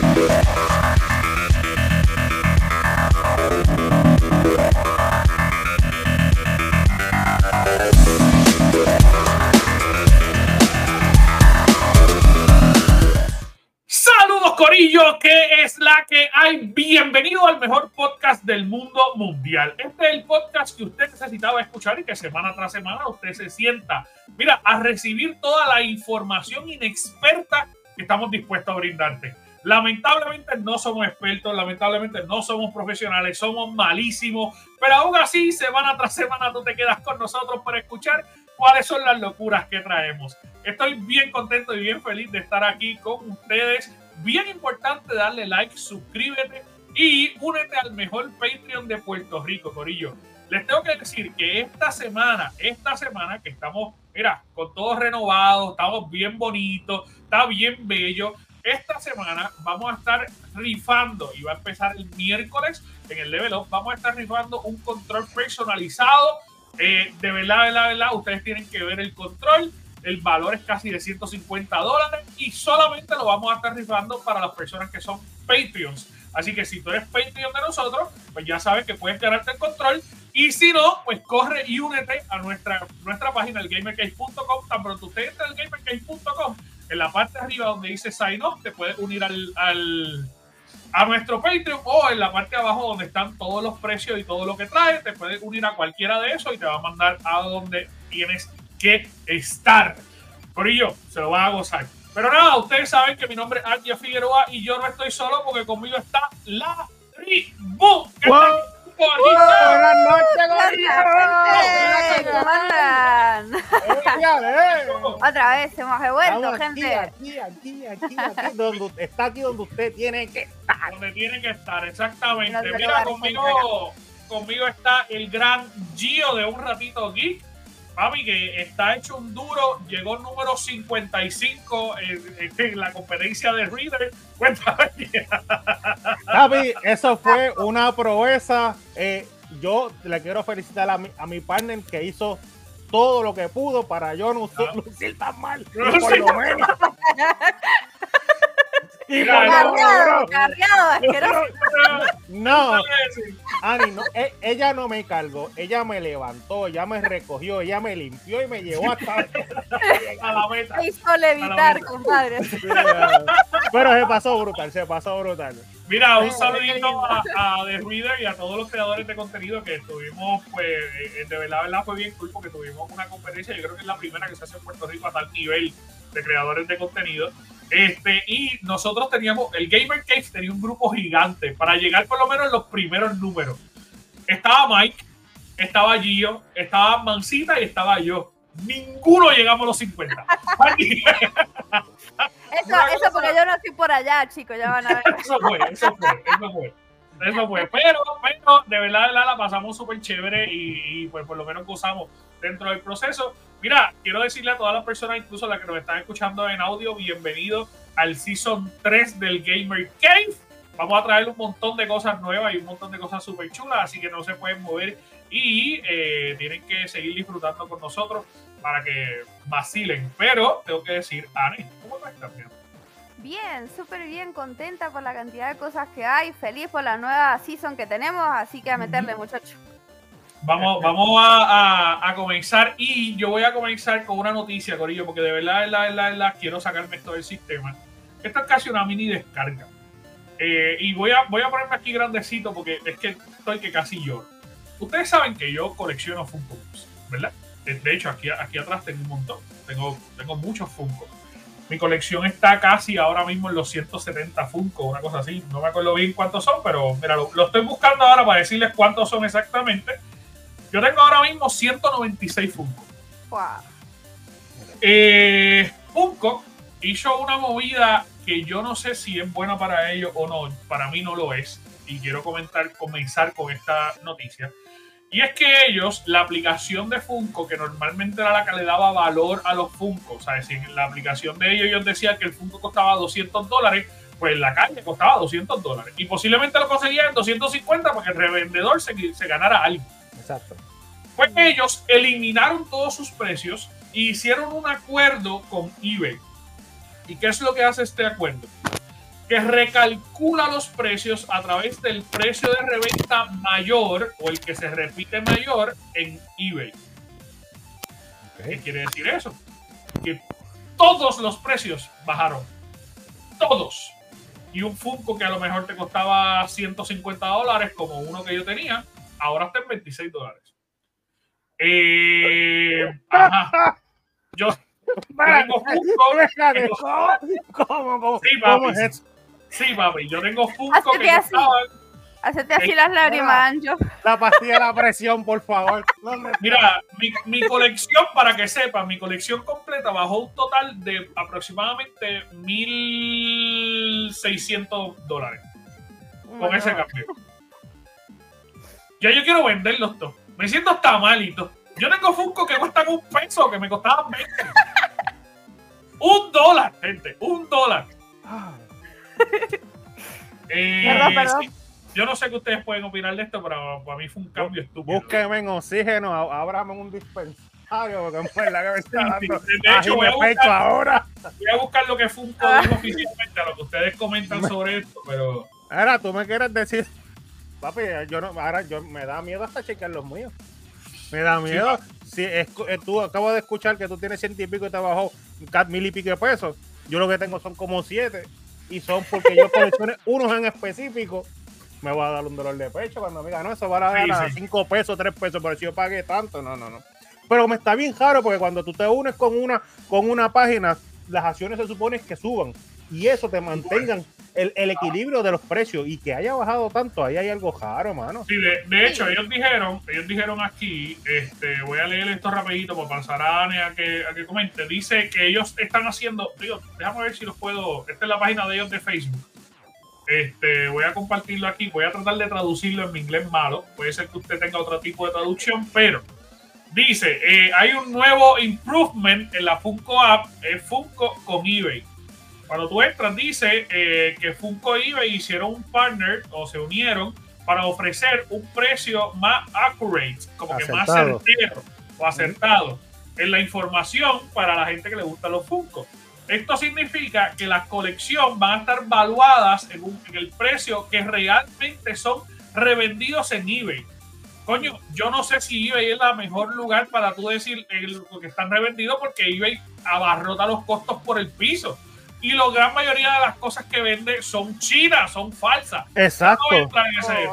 Corillo, ¿qué es la que hay? Bienvenido al mejor podcast del mundo mundial. Este es el podcast que usted necesitaba escuchar y que semana tras semana usted se sienta, mira, a recibir toda la información inexperta que estamos dispuestos a brindarte. Lamentablemente no somos expertos, lamentablemente no somos profesionales, somos malísimos, pero aún así semana tras semana tú te quedas con nosotros para escuchar cuáles son las locuras que traemos. Estoy bien contento y bien feliz de estar aquí con ustedes. Bien importante darle like, suscríbete y únete al mejor Patreon de Puerto Rico, corillo. Les tengo que decir que esta semana que estamos, mira, con todos renovados, estamos bien bonitos, está bien bello. Esta semana vamos a estar rifando y va a empezar el miércoles en el Level Up. Vamos a estar rifando un control personalizado. De verdad, ustedes tienen que ver el control. El valor es casi de $150 y solamente lo vamos a estar rifando para las personas que son Patreons. Así que si tú eres Patreon de nosotros, pues ya sabes que puedes ganarte el control. Y si no, pues corre y únete a nuestra página, el gamercase.com. Tan pronto usted entra al gamercase.com, en la parte de arriba donde dice Sign Up, te puedes unir a nuestro Patreon, o en la parte de abajo donde están todos los precios y todo lo que trae, te puedes unir a cualquiera de esos y te va a mandar a donde tienes que estar. Corillo, se lo van a gozar. Pero nada, ustedes saben que mi nombre es Argia Figueroa y yo no estoy solo porque conmigo está la tribu. Buenas noches, ¿cómo andan? Otra vez hemos devuelto, gente. Aquí. Está aquí donde usted tiene que estar. Donde tiene que estar, exactamente. Mira, conmigo está el gran Gio de Un Ratito Geek. Papi, que está hecho un duro, llegó número 55 en la competencia de Reader. Cuéntame. Papi, eso fue una proeza. Yo le quiero felicitar a mi partner que hizo todo lo que pudo para yo no lucir tan mal. Por lo menos. Cargado, asqueroso. No, Ani, no, ella no me cargó, ella me levantó, ella me recogió, ella me limpió y me llevó hasta a la meta. Se hizo levitar, compadre. Pero se pasó brutal. Mira, un saludito a The Reader y a todos los creadores de contenido que estuvimos, pues, de verdad fue bien cool porque tuvimos una competencia, yo creo que es la primera que se hace en Puerto Rico a tal nivel de creadores de contenido. Y nosotros teníamos, el Gamer Cave tenía un grupo gigante para llegar por lo menos en los primeros números. Estaba Mike, estaba Gio, estaba Mancita y estaba yo. Ninguno llegamos a los 50. Eso porque yo no estoy por allá, chicos, ya van a ver. Eso fue. Pero de verdad la pasamos súper chévere y pues por lo menos gozamos dentro del proceso. Mira, quiero decirle a todas las personas, incluso las que nos están escuchando en audio, bienvenidos al Season 3 del Gamer Cave. Vamos a traer un montón de cosas nuevas y un montón de cosas súper chulas, así que no se pueden mover y tienen que seguir disfrutando con nosotros para que vacilen. Pero tengo que decir, Ani, ¿cómo tú estás? Bien, súper bien, contenta por la cantidad de cosas que hay, feliz por la nueva season que tenemos, así que a meterle, muchachos. Vamos a comenzar y yo voy a comenzar con una noticia, corillo, porque de verdad quiero sacarme esto del sistema. Esto es casi una mini descarga. Y voy a ponerme aquí grandecito porque es que estoy que casi lloro. Ustedes saben que yo colecciono Funko Pops, ¿verdad? De hecho, aquí atrás tengo un montón. Tengo muchos Funko. Mi colección está casi ahora mismo en los 170 Funko, una cosa así. No me acuerdo bien cuántos son, pero mira, lo estoy buscando ahora para decirles cuántos son exactamente. Yo tengo ahora mismo 196 Funko. Wow. Funko hizo una movida que yo no sé si es buena para ellos o no. Para mí no lo es. Y quiero comenzar con esta noticia. Y es que ellos, la aplicación de Funko, que normalmente era la que le daba valor a los Funko, o sea, si en la aplicación de ellos decían que el Funko costaba $200, pues en la calle costaba $200. Y posiblemente lo conseguían en 250 para que el revendedor se ganara algo. Exacto. Pues ellos eliminaron todos sus precios e hicieron un acuerdo con eBay. ¿Y qué es lo que hace este acuerdo? que recalcula los precios a través del precio de reventa mayor o el que se repite mayor en eBay. ¿Qué quiere decir eso? Que todos los precios bajaron. Todos. Y un Funko que a lo mejor te costaba $150, como uno que yo tenía, ahora está en $26. Ajá. Yo tengo Funko. ¿Cómo? Sí, papi. Sí, papi. Yo tengo Funko que costaban. Hacete así las lágrimas, Anjo. La pastilla de la presión, por favor. Mira, mi colección, para que sepan, mi colección completa bajó un total de aproximadamente $1,600 con ese cambio. Ya yo quiero venderlos todos. Me siento hasta malito. Yo tengo Funko que cuestan $1, que me costaban 20. $1, gente. $1. Perdón. Sí. Yo no sé qué ustedes pueden opinar de esto, pero para mí fue un cambio estúpido. Búsquenme en oxígeno, ábrame un dispensario, porque es verdad que me está dando de hecho, voy a buscar lo que Funko dijo oficialmente, a lo que ustedes comentan sobre esto, pero... Ahora, tú me quieres decir... Papi, me da miedo hasta chequear los míos. Me da miedo. Sí, tú acabas de escuchar que tú tienes 100 y pico y te bajó 1,000 y pico de pesos. Yo lo que tengo son como 7. Y son porque yo coleccioné unos en específico. Me va a dar un dolor de pecho cuando me diga, no, eso va a dar 5 pesos, 3 pesos, pero si yo pagué tanto, no. Pero me está bien raro porque cuando tú te unes con una página, las acciones se supone que suban y eso te mantengan el equilibrio de los precios y que haya bajado tanto, ahí hay algo raro, mano. Sí, de hecho, ellos dijeron aquí, voy a leer esto rapidito para pasar a Ane a que comente. Dice que ellos están haciendo, déjame ver si los puedo, esta es la página de ellos de Facebook. Voy a compartirlo aquí, voy a tratar de traducirlo en mi inglés malo, puede ser que usted tenga otro tipo de traducción, pero dice, hay un nuevo improvement en la Funko app, Funko con eBay. Cuando tú entras, dice que Funko y eBay hicieron un partner o se unieron para ofrecer un precio más accurate, como que más certero o acertado en la información para la gente que le gustan los Funko. Esto significa que las colecciones van a estar valuadas en el precio que realmente son revendidos en eBay. Coño, yo no sé si eBay es el mejor lugar para tú decir lo que están revendidos, porque eBay abarrota los costos por el piso. Y la gran mayoría de las cosas que vende son chinas, son falsas. Exacto. No voy a entrar en ese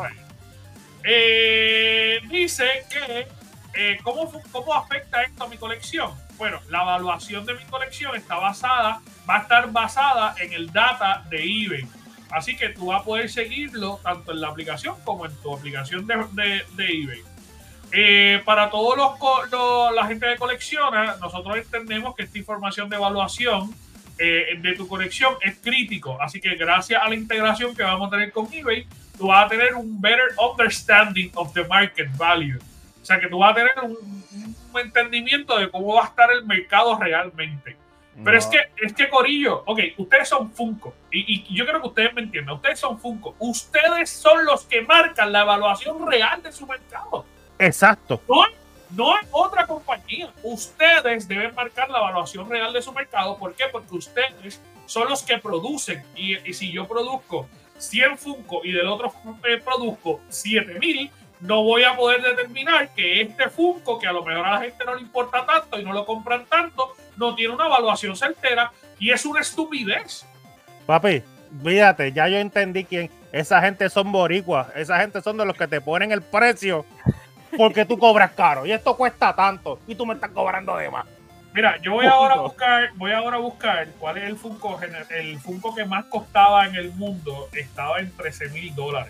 detalle. Dice que ¿cómo afecta esto a mi colección? Bueno, la evaluación de mi colección va a estar basada en el data de eBay. Así que tú vas a poder seguirlo tanto en la aplicación como en tu aplicación de eBay. Para todos la gente que colecciona, nosotros entendemos que esta información de evaluación de tu colección es crítico. Así que gracias a la integración que vamos a tener con eBay, tú vas a tener un better understanding of the market value. O sea que tú vas a tener un entendimiento de cómo va a estar el mercado realmente. Pero es que Corillo, ok, ustedes son Funko y yo creo que ustedes me entiendan, ustedes son Funko, ustedes son los que marcan la evaluación real de su mercado. Exacto. No es otra compañía. Ustedes deben marcar la evaluación real de su mercado. ¿Por qué? Porque ustedes son los que producen. Y si yo produzco 100 Funko y del otro produzco 7,000, no voy a poder determinar que este Funko, que a lo mejor a la gente no le importa tanto y no lo compran tanto, no tiene una evaluación certera, y es una estupidez. Papi, fíjate, ya yo entendí quién. Esa gente son boricuas. Esa gente son de los que te ponen el precio porque tú cobras caro y esto cuesta tanto y tú me estás cobrando de más. Mira, yo voy ahora a buscar cuál es el Funko que más costaba en el mundo. Estaba en $13,000.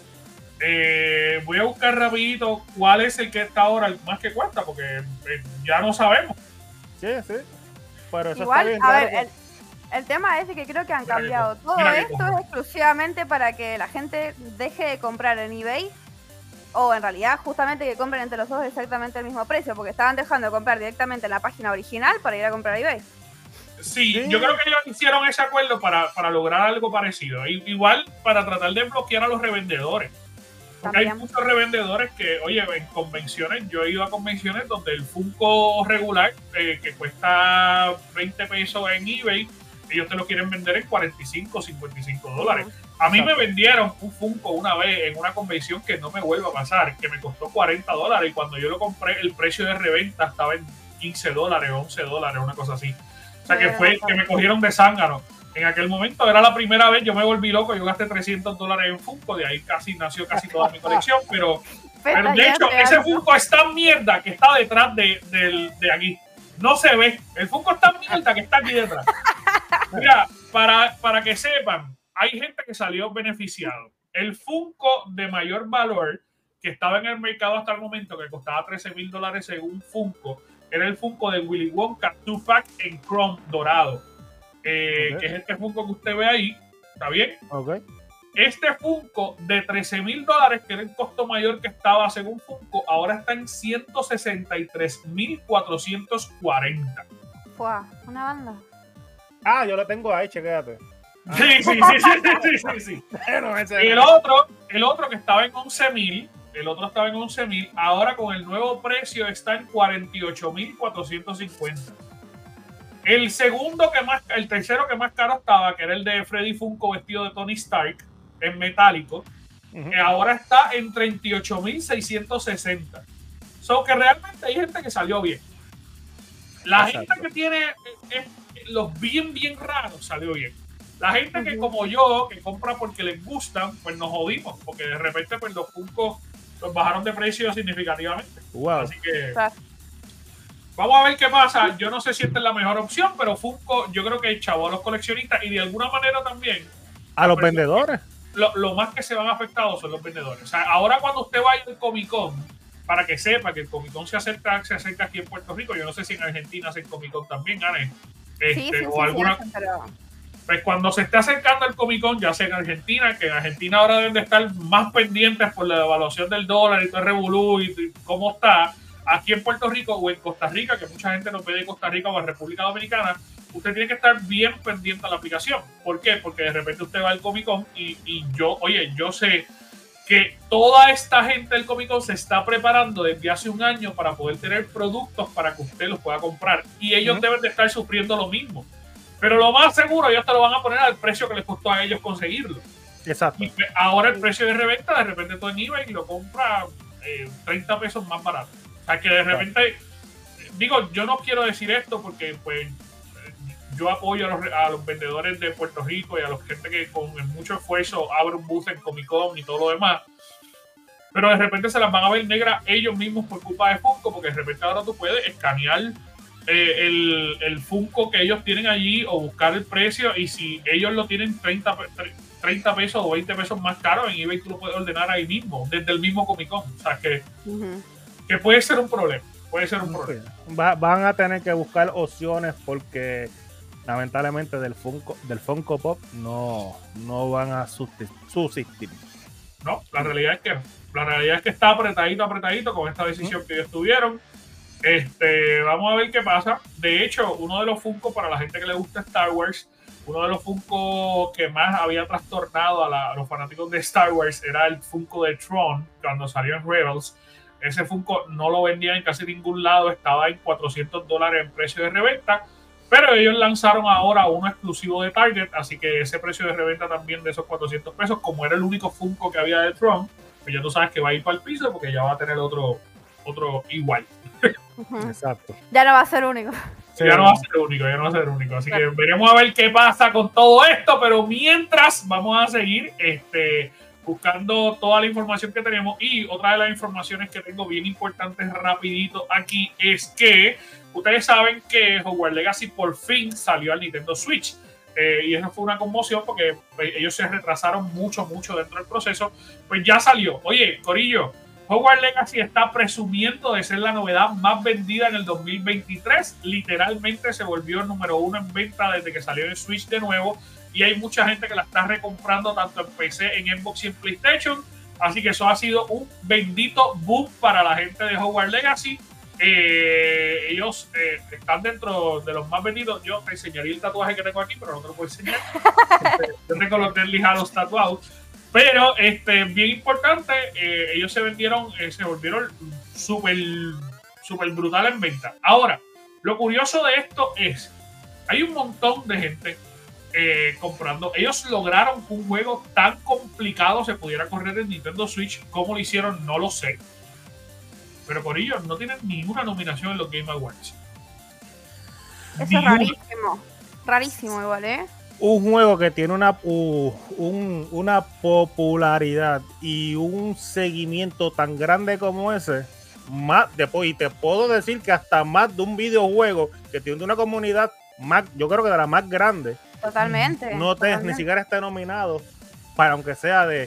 Voy a buscar rapidito cuál es el que está ahora el más que cuesta, porque ya no sabemos. Sí. Pero eso igual, está bien. A ver, el tema es que creo que han cambiado. Todo esto es exclusivamente para que la gente deje de comprar en eBay, o en realidad justamente que compren entre los dos exactamente el mismo precio, porque estaban dejando de comprar directamente en la página original para ir a comprar a eBay. Sí, yo creo que ellos hicieron ese acuerdo para lograr algo parecido. Igual para tratar de bloquear a los revendedores. Porque hay muchos revendedores que, oye, en convenciones, yo he ido a convenciones donde el Funko regular, que cuesta 20 pesos en eBay, ellos te lo quieren vender en 45 o 55 dólares. A mí me vendieron un Funko una vez en una convención que no me vuelve a pasar, que me costó 40 dólares y cuando yo lo compré el precio de reventa estaba en 15 dólares, 11 dólares, una cosa así. O sea que fue que me cogieron de zángano. En aquel momento era la primera vez, yo me volví loco, yo gasté 300 dólares en Funko, de ahí nació casi toda mi colección, pero de hecho ese Funko es tan mierda que está detrás de aquí. No se ve, el Funko es tan mierda que está aquí detrás. Mira, para que sepan, hay gente que salió beneficiado. El Funko de mayor valor que estaba en el mercado hasta el momento, que costaba 13 mil dólares según Funko, era el Funko de Willy Wonka 2-Pack en Chrome dorado. Que es este Funko que usted ve ahí, ¿está bien? Este Funko de 13 mil dólares, que era el costo mayor que estaba según Funko, ahora está en 163,440. ¡Fua! Una banda. Ah, yo lo tengo ahí, chequéate. Sí. El otro que estaba en 11,000, ahora con el nuevo precio está en 48,450. El tercero que más caro estaba, que era el de Freddy Funko vestido de Tony Stark, en metálico, que ahora está en 38,660. So que realmente hay gente que salió bien. La gente que tiene los bien raros salió bien. La gente que como yo, que compra porque les gustan, pues nos jodimos, porque de repente pues los Funko los bajaron de precio significativamente. Wow. Así que vamos a ver qué pasa. Yo no sé si esta es la mejor opción, pero Funko yo creo que chavó a los coleccionistas y de alguna manera también a los vendedores. Lo más que se van afectados son los vendedores. O sea, ahora cuando usted vaya al Comic Con, para que sepa que el Comic Con se acerca aquí en Puerto Rico, yo no sé si en Argentina hacen Comic Con también, Anne, pues cuando se esté acercando el Comic Con, ya sea en Argentina, que en Argentina ahora deben de estar más pendientes por la devaluación del dólar y todo el revolú y cómo está. Aquí en Puerto Rico o en Costa Rica, que mucha gente nos ve de Costa Rica o en República Dominicana, usted tiene que estar bien pendiente a la aplicación. ¿Por qué? Porque de repente usted va al Comic Con y yo sé que toda esta gente del Comic Con se está preparando desde hace un año para poder tener productos para que usted los pueda comprar. Y ellos deben de estar sufriendo lo mismo. Pero lo más seguro, ellos te lo van a poner al precio que les costó a ellos conseguirlo. Exacto. Y ahora el precio de reventa, de repente tú en eBay lo compras 30 pesos más barato. O sea, que de repente, digo, yo no quiero decir esto porque pues yo apoyo a los vendedores de Puerto Rico y a los gente que con mucho esfuerzo abre un booth en Comic Con y todo lo demás. Pero de repente se las van a ver negras ellos mismos por culpa de Funko, porque de repente ahora tú puedes escanear el Funko que ellos tienen allí o buscar el precio, y si ellos lo tienen 30 pesos o 20 pesos más caro en eBay, tú lo puedes ordenar ahí mismo, desde el mismo Comic Con. O sea, que puede ser un problema. Van a tener que buscar opciones porque lamentablemente del Funko Pop no van a subsistir. No, la realidad es que está apretadito con esta decisión que ellos tuvieron. Vamos a ver qué pasa. De hecho, uno de los Funko, para la gente que le gusta Star Wars, uno de los Funko que más había trastornado a los fanáticos de Star Wars era el Funko de Tron cuando salió en Rebels. Ese Funko no lo vendían en casi ningún lado, estaba en $400 en precio de reventa, pero ellos lanzaron ahora uno exclusivo de Target, así que ese precio de reventa también de esos 400 pesos, como era el único Funko que había de Tron, pues ya tú sabes que va a ir para el piso porque ya va a tener otro igual. Exacto. Ya no va a ser único. Sí, ya no va a ser único. Así que veremos a ver qué pasa con todo esto, pero mientras vamos a seguir buscando toda la información que tenemos. Y otra de las informaciones que tengo bien importantes rapidito aquí es que ustedes saben que Hogwarts Legacy por fin salió al Nintendo Switch. Y eso fue una conmoción porque ellos se retrasaron mucho dentro del proceso. Pues ya salió. Oye, corillo, Hogwarts Legacy está presumiendo de ser la novedad más vendida en el 2023. Literalmente se volvió el número 1 en venta desde que salió en Switch de nuevo. Y hay mucha gente que la está recomprando tanto en PC, en Xbox y en PlayStation. Así que eso ha sido un bendito boom para la gente de Hogwarts Legacy. Ellos están dentro de los más vendidos. Yo te enseñaría el tatuaje que tengo aquí, pero no te lo puedo enseñar. Yo tengo los Deadly Hallows tatuados. Pero bien importante, ellos se volvieron súper brutal en venta. Ahora, lo curioso de esto es, hay un montón de gente comprando. Ellos lograron que un juego tan complicado se pudiera correr en Nintendo Switch. ¿Cómo lo hicieron? No lo sé. Pero por ello no tienen ninguna nominación en los Game Awards. Eso es rarísimo. Rarísimo igual, ¿eh? Un juego que tiene una popularidad y un seguimiento tan grande como ese, y te puedo decir que hasta más de un videojuego que tiene una comunidad más, yo creo que de la más grande. Totalmente. Ni siquiera está nominado para, aunque sea de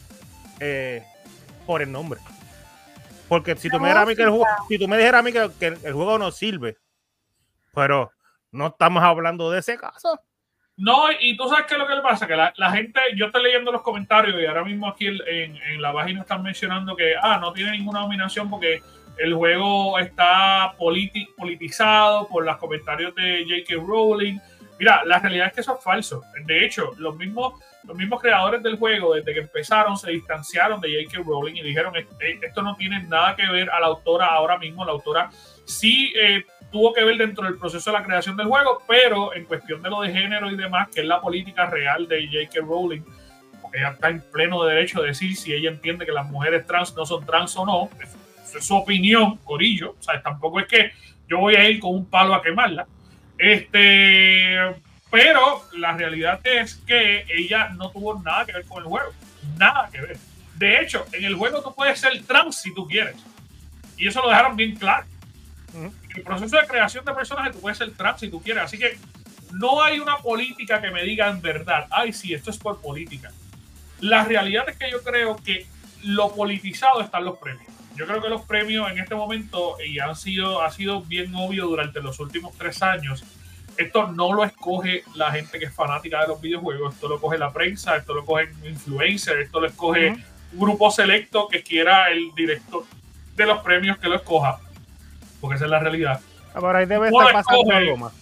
por el nombre. Porque si tú me dijeras a mí que el juego no sirve, pero no estamos hablando de ese caso. No, y tú sabes qué es lo que le pasa, que la gente, yo estoy leyendo los comentarios y ahora mismo aquí en la página están mencionando que no tiene ninguna nominación porque el juego está politizado por los comentarios de J.K. Rowling. Mira, la realidad es que eso es falso. De hecho, los mismos creadores del juego, desde que empezaron, se distanciaron de J.K. Rowling y dijeron, esto no tiene nada que ver a la autora ahora mismo. La autora sí tuvo que ver dentro del proceso de la creación del juego, pero en cuestión de lo de género y demás, que es la política real de J.K. Rowling, porque ella está en pleno derecho de decir si ella entiende que las mujeres trans no son trans o no. Es su opinión, corillo. O sea, tampoco es que yo voy a ir con un palo a quemarla. Pero la realidad es que ella no tuvo nada que ver con el juego. Nada que ver. De hecho, en el juego tú puedes ser trans si tú quieres. Y eso lo dejaron bien claro. En el proceso de creación de personajes tú puedes ser trans si tú quieres. Así que no hay una política que me diga en verdad, ay, sí, esto es por política. La realidad es que yo creo que lo politizado están los premios. Yo creo que los premios en este momento, y ha sido bien obvio durante los últimos 3 años, esto no lo escoge la gente que es fanática de los videojuegos, esto lo coge la prensa, esto lo cogen influencers, esto lo escoge un grupo selecto que quiera el director de los premios que lo escoja, porque esa es la realidad. Pero ahí debe estar pasando algo más.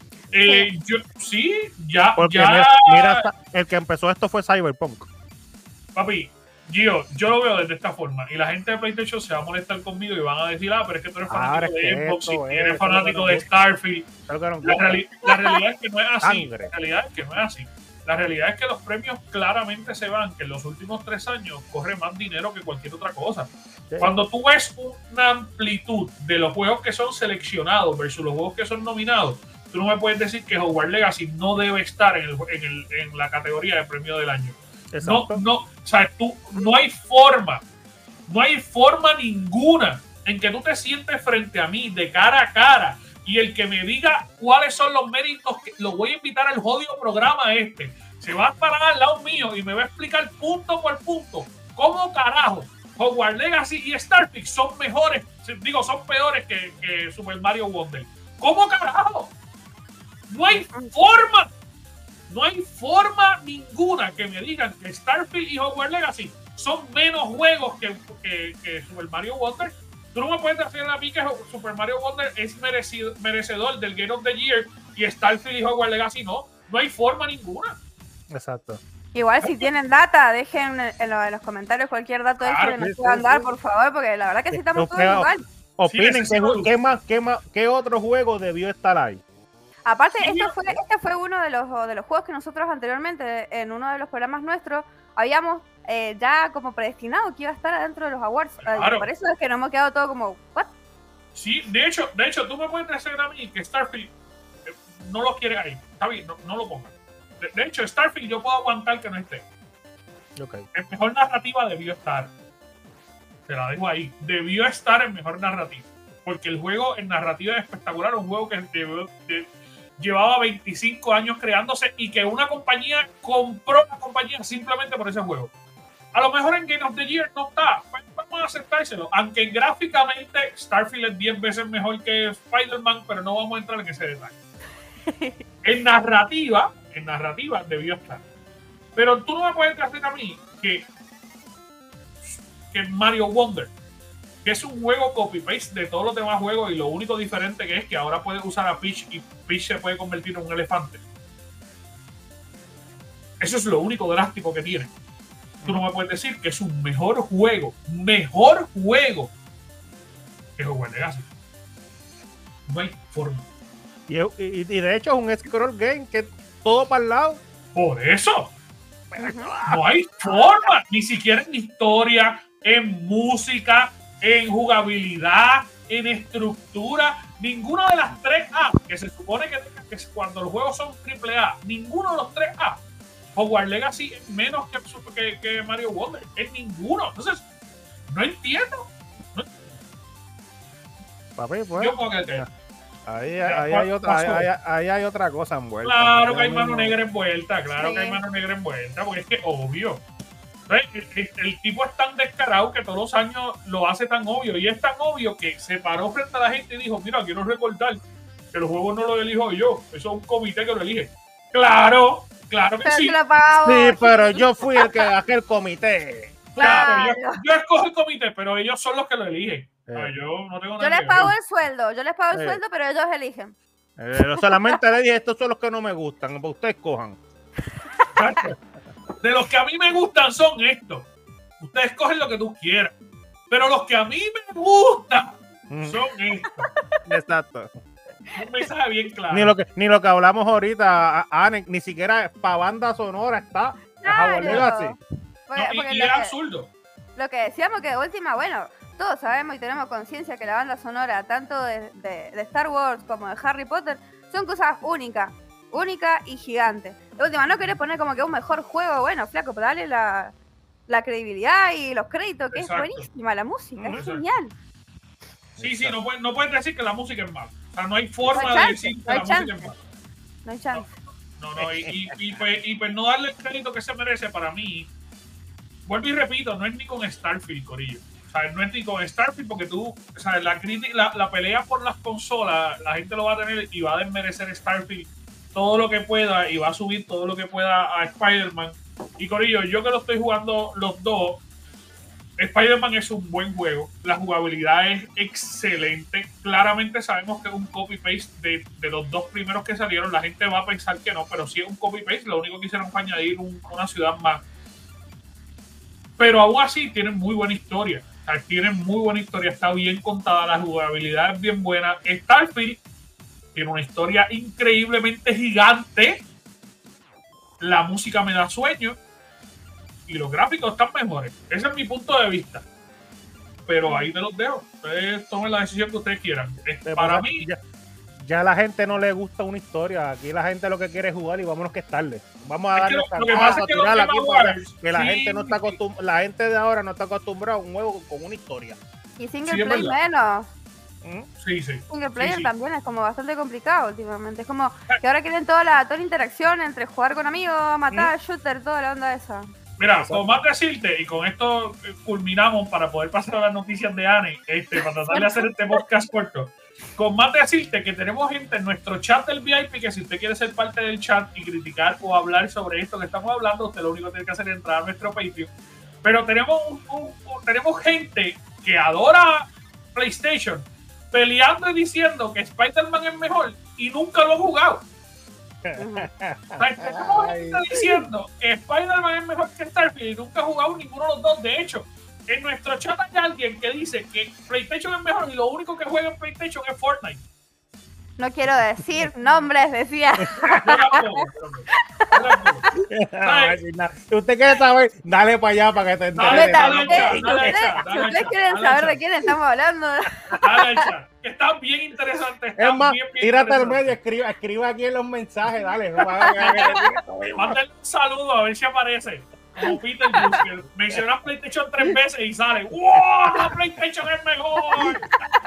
Porque mira, el que empezó esto fue Cyberpunk. Papi, yo lo veo desde esta forma y la gente de PlayStation se va a molestar conmigo y van a decir, pero es que tú eres fanático de Xbox y eres fanático de Starfield. La realidad es que no es así. La realidad es que los premios claramente se van, que en los últimos 3 años corre más dinero que cualquier otra cosa. Sí. Cuando tú ves una amplitud de los juegos que son seleccionados versus los juegos que son nominados, tú no me puedes decir que Hogwarts Legacy no debe estar en la categoría de premio del año. No hay forma ninguna en que tú te sientes frente a mí de cara a cara y el que me diga cuáles son los méritos, que lo voy a invitar al jodido programa se va a parar al lado mío y me va a explicar punto por punto cómo carajo Hogwarts Legacy y Starfield son peores que Super Mario Wonder. ¿Cómo carajo? No hay forma ninguna que me digan que Starfield y Hogwarts Legacy son menos juegos que Super Mario Wonder. Tú no me puedes decir a mí que Super Mario Wonder es merecedor del Game of the Year y Starfield y Hogwarts Legacy no. No hay forma ninguna. Exacto. Igual si tienen data, dejen en los comentarios cualquier dato que nos puedan dar, por favor, porque la verdad que sí estamos todos igual. Opinen qué otro juego debió estar ahí. Aparte, este fue uno de los juegos que nosotros anteriormente, en uno de los programas nuestros, habíamos ya como predestinado que iba a estar adentro de los awards. Claro. Por eso es que nos hemos quedado todo como, ¿what? Sí, de hecho, tú me puedes decir a mí que Starfield no lo quiere ahí. Está bien, no lo pongas. De hecho, Starfield yo puedo aguantar que no esté. Okay. En mejor narrativa debió estar. Te la dejo ahí. Debió estar en mejor narrativa. Porque el juego en narrativa es espectacular. Un juego que llevaba 25 años creándose y que una compañía compró la compañía simplemente por ese juego. A lo mejor en Game of the Year no está. Vamos a aceptárselo. Aunque gráficamente Starfield es 10 veces mejor que Spider-Man, pero no vamos a entrar en ese detalle. En narrativa debió estar. Pero tú no me puedes decir a mí que Mario Wonder, que es un juego copy-paste de todos los demás juegos y lo único diferente que es que ahora puedes usar a Peach y Peach se puede convertir en un elefante. Eso es lo único drástico que tiene. Tú no me puedes decir que es un mejor juego que Hogwarts Legacy. No hay forma. Y de hecho es un scroll game que todo para el lado. Por eso. No hay forma, ni siquiera en historia, en música, en jugabilidad, en estructura. Ninguna de las 3A, que se supone que cuando los juegos son AAA, ninguno de los 3A. Hogwarts Legacy es menos que Mario Wonder. Es ninguno. Entonces, no entiendo. Papi, pues. Yo puedo que Ahí hay otra cosa envuelta. Claro que hay mano negra envuelta, claro que hay mano negra envuelta, porque es que obvio. El tipo es tan descarado que todos los años lo hace tan obvio, y es tan obvio que se paró frente a la gente y dijo, mira, quiero recordar que los juegos no los elijo yo, eso es un comité que lo elige. Claro que sí. Sí, pero yo fui aquel comité. Claro, yo escojo el comité, pero ellos son los que lo eligen. Yo no tengo nada. Yo les pago el sueldo, pero ellos eligen. Solamente le dije, estos son los que no me gustan, para ustedes cojan. De los que a mí me gustan son estos. Ustedes cogen lo que tú quieras. Pero los que a mí me gustan son estos. Exacto. Un mensaje bien claro. Ni lo que hablamos ahorita, Anne, ni siquiera para banda sonora está. Claro. Y es absurdo. Lo que decíamos que de última, bueno, todos sabemos y tenemos conciencia que la banda sonora, tanto de Star Wars como de Harry Potter, son cosas únicas y gigantes. De última, no querés poner como que un mejor juego, bueno, flaco, pero dale la credibilidad y los créditos, que Exacto. es buenísima la música, es genial. Sí, no puedes decir que la música es mala. O sea, no hay forma de decir que la música es mala. No hay chance. No, y pues no darle el crédito que se merece, para mí, vuelvo y repito, no es ni con Starfield, corillo. O sea, no es ni con Starfield, porque tú, o sea, la pelea por las consolas, la gente lo va a tener y va a desmerecer Starfield todo lo que pueda y va a subir todo lo que pueda a Spider-Man. Y corillo, yo que lo estoy jugando los dos, Spider-Man es un buen juego, la jugabilidad es excelente. Claramente sabemos que es un copy-paste de los dos primeros que salieron. La gente va a pensar que no, pero sí es un copy-paste. Lo único que hicieron fue añadir una ciudad más. Pero aún así tienen muy buena historia. O sea, tienen muy buena historia, está bien contada, la jugabilidad es bien buena. Starfield tiene una historia increíblemente gigante. La música me da sueño. Y los gráficos están mejores. Ese es mi punto de vista. Pero ahí te los dejo. Ustedes tomen la decisión que ustedes quieran. Para mí... Ya a la gente no le gusta una historia. Aquí la gente lo que quiere es jugar y vámonos que es tarde. Vamos a darle lo que pasa es que los aquí para que la sí, gente no está acostumbrada. La gente de ahora no está acostumbrada a un juego con una historia. Y single play menos. Sí. Single player también es como bastante complicado últimamente. Es como que ahora quieren toda la interacción entre jugar con amigos, matar, shooter, toda la onda esa. Mira, con más decirte, y con esto culminamos para poder pasar a las noticias de Anne, para tratar de hacer este podcast corto. Con más decirte que tenemos gente en nuestro chat del VIP, que si usted quiere ser parte del chat y criticar o hablar sobre esto que estamos hablando, usted lo único que tiene que hacer es entrar a nuestro Patreon. Pero tenemos gente que adora PlayStation peleando y diciendo que Spider-Man es mejor y nunca lo ha jugado. Tenemos gente diciendo que Spider-Man es mejor que Starfield y nunca ha jugado ninguno de los dos. De hecho, en nuestro chat hay alguien que dice que PlayStation es mejor y lo único que juega en PlayStation es Fortnite. No quiero decir nombres, decía. Usted quiere saber, dale para allá para que te enteres. Si ustedes quieren saber de quién estamos hablando. Dale, chat. Está bien interesante. Es más, tírate al medio, escriba aquí en los mensajes, dale. Mándale un saludo a ver si aparece. Como Peter Busker. Mencionas PlayStation 3 veces y sale. ¡Wow! La PlayStation es mejor.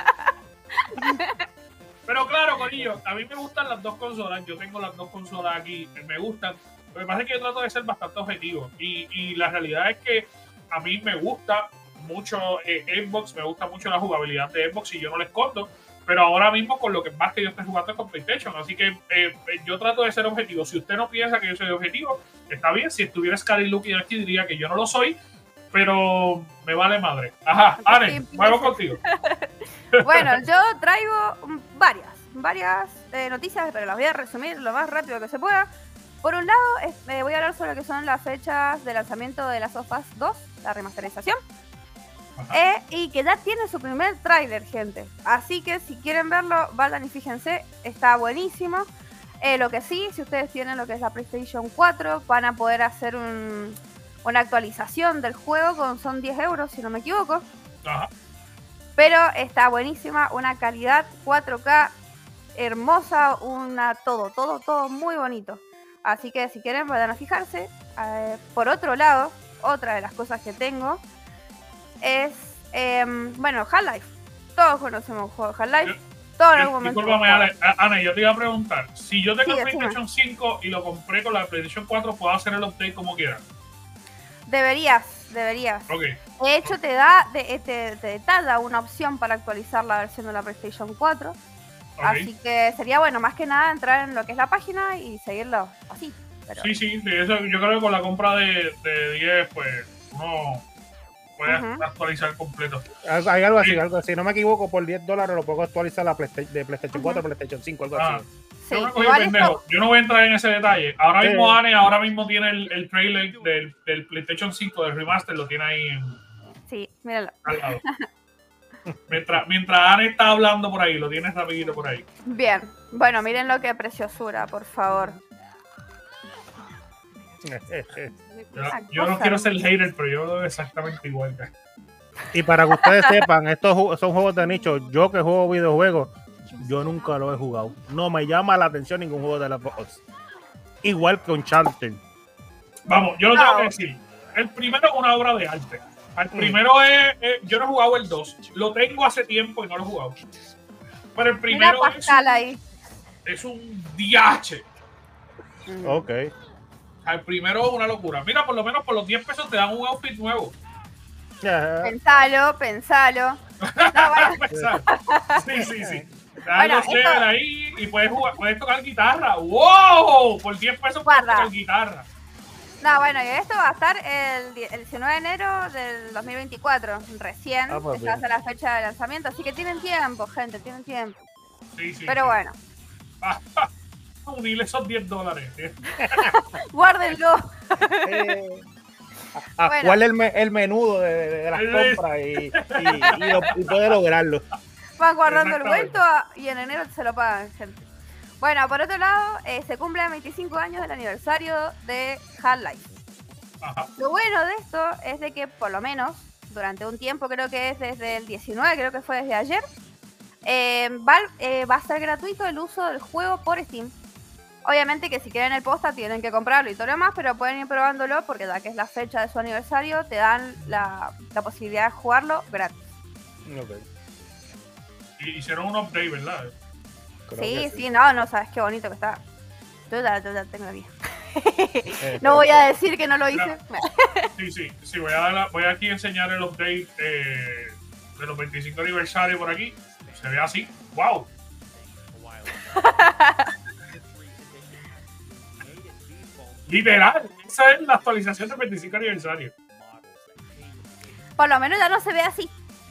Pero claro, corillo, a mí me gustan las dos consolas. Yo tengo las dos consolas aquí, me gustan. Lo que pasa es que yo trato de ser bastante objetivo. Y la realidad es que a mí me gusta mucho Xbox, me gusta mucho la jugabilidad de Xbox y yo no les escondo. Pero ahora mismo con lo que más que yo estoy jugando es con PlayStation. Así que yo trato de ser objetivo. Si usted no piensa que yo soy objetivo, está bien. Si estuviera Scary Lucky aquí diría que yo no lo soy. Pero me vale madre. Ajá, Anne, vuelvo contigo. Bueno, yo traigo varias noticias, pero las voy a resumir lo más rápido que se pueda. Por un lado, voy a hablar sobre lo que son las fechas de lanzamiento de Last of Us 2, la remasterización. Y que ya tiene su primer tráiler, gente. Así que si quieren verlo, vayan y fíjense, está buenísimo. Lo que sí, si ustedes tienen lo que es la PlayStation 4, van a poder hacer una actualización del juego, son 10 euros, si no me equivoco. Ajá. Pero está buenísima, una calidad 4K hermosa, todo muy bonito. Así que si quieren vayan a fijarse. Por otro lado, otra de las cosas que tengo es, bueno, Half-Life. Todos conocemos el juego de Half-Life. Todo en algún momento. Discúlpame, Ana, yo te iba a preguntar, si yo tengo Sí, PlayStation 5 y lo compré con la PlayStation 4, ¿puedo hacer el update como quiera? Deberías. Ok. De hecho, te da una opción para actualizar la versión de la PlayStation 4. Ok. Así que sería bueno, más que nada, entrar en lo que es la página y seguirlo así. Pero... Sí, eso, yo creo que con la compra de 10, pues, uno puede actualizar completo. Hay algo así, si no me equivoco, por $10 lo puedo actualizar de PlayStation 4 a PlayStation 5, algo así. Sí, yo me cogí pendejo. Yo no voy a entrar en ese detalle. Ahora mismo tiene el trailer del PlayStation 5 del remaster, lo tiene ahí sí, míralo. al lado. Mientras Ana está hablando por ahí, lo tienes rapidito por ahí. Bien, bueno, miren lo que preciosura, por favor. Yo no quiero ser hater, pero yo lo veo exactamente igual. Y para que ustedes sepan, estos son juegos de nicho. Yo que juego videojuegos, yo nunca lo he jugado. No me llama la atención ningún juego de la Xbox. Igual que Uncharted. Vamos, yo lo tengo que decir. El primero es una obra de arte. El primero yo no he jugado el 2. Lo tengo hace tiempo y no lo he jugado. Pero el primero es un diache. Ok. El primero es una locura. Mira, por lo menos por los 10 pesos te dan un outfit nuevo. Pensalo. No, Sí. Te dan los levels ahí y puedes tocar guitarra. ¡Wow! Por 10 pesos puedes tocar guitarra. No, bueno, y esto va a estar el 19 de enero del 2024. Recién está hasta la fecha de lanzamiento. Así que tienen tiempo, gente, tienen tiempo. Sí. Pero bueno. Unir esos $10. Guárdenlo. ¿Cuál es el menudo de las compras y puede lograrlo? Van guardando el vuelto y en enero se lo pagan, gente. Bueno, por otro lado, se cumplen 25 años del aniversario de Half-Life. Lo bueno de esto es de que por lo menos durante un tiempo, creo que es desde el 19, creo que fue desde ayer, va a ser gratuito el uso del juego por Steam. Obviamente que si quieren el posta tienen que comprarlo y todo lo demás, pero pueden ir probándolo porque ya que es la fecha de su aniversario, te dan la posibilidad de jugarlo gratis. Y hicieron un update, ¿verdad? Sí, no, sabes qué bonito que está. Yo ya tengo aquí. No voy a decir que no lo hice. Sí, voy aquí a enseñar el update de los 25 aniversarios por aquí. Se ve así. ¡Wow! Literal, esa es la actualización del 25 aniversario. Por lo menos ya no se ve así.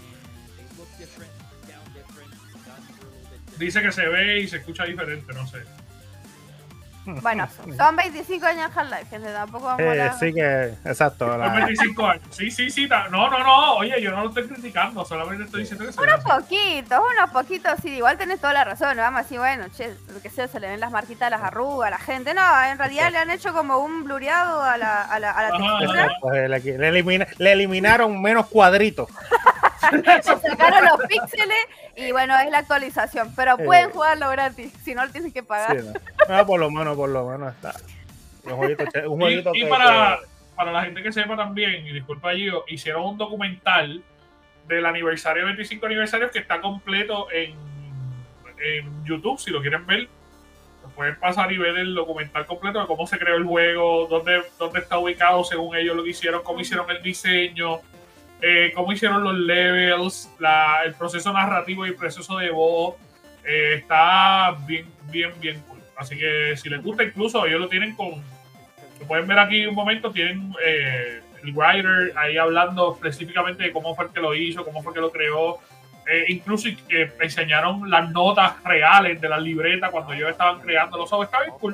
Dice que se ve y se escucha diferente, no sé. Bueno, son 25 años Half-Life, gente, tampoco vamos a... Sí que, exacto. Son 25 años. Sí. No, oye, yo no lo estoy criticando, solamente estoy diciendo que se ve unos poquitos, sí, igual tenés toda la razón, vamos a decir, bueno, lo que sea, se le ven las marquitas, las arrugas a la gente, no, en realidad le han hecho como un blureado a la textura. Pues le eliminaron menos cuadritos. Se sacaron los píxeles y bueno, es la actualización, pero pueden jugarlo gratis, si no lo tienen que pagar. Sí, no, por lo menos está. Un jueguito y para la gente que sepa también, y disculpa Gio, hicieron un documental del aniversario, 25 aniversarios, que está completo en YouTube, si lo quieren ver. Pueden pasar y ver el documental completo de cómo se creó el juego, dónde está ubicado según ellos lo que hicieron, cómo hicieron el diseño, cómo hicieron los levels, el proceso narrativo y el proceso de voz. Está bien cool. Así que si les gusta, incluso ellos lo tienen lo pueden ver aquí un momento, tienen el writer ahí hablando específicamente de cómo fue el que lo hizo, cómo fue que lo creó. Incluso enseñaron las notas reales de la libreta cuando ellos estaban creando los juegos. Está bien cool.